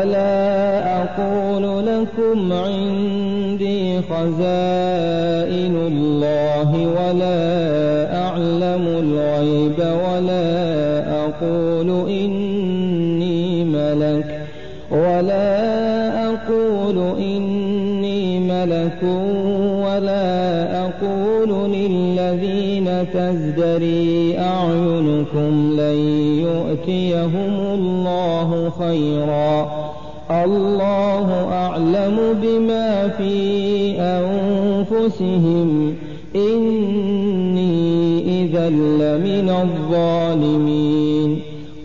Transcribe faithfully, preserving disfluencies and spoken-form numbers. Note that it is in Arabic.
ولا أقول لكم عندي خزائن الله ولا أعلم الغيب ولا أقول إني ملك ولا أقول إني ملك ولا أقول للذين تزدري أعينكم لن يؤتيهم الله خيرا الله أعلم بما في أنفسهم إني إذا لمن الظالمين